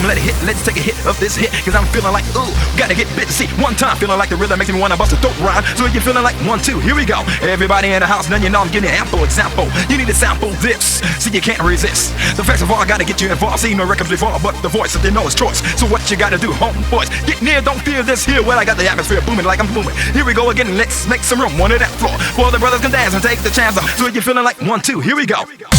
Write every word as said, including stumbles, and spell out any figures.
let it hit. Let's take a hit of this hit, cause I'm feeling like, ooh, gotta get busy. One time, feeling like the rhythm makes me wanna bust a throat rhyme. So if you're feeling like one, two, here we go. Everybody in the house, now you know I'm giving you an ample example. You need to sample this, so you can't resist. So first of all, I gotta get you involved. Seen no records before, but the voice that they know is choice. So what you gotta do, homeboys, get near, don't fear this here. Well, I got the atmosphere booming like I'm booming. Here we go again, let's make some room, one of that floor. For the brothers can dance and take the chance off. So if you're feeling like one, two, here we go.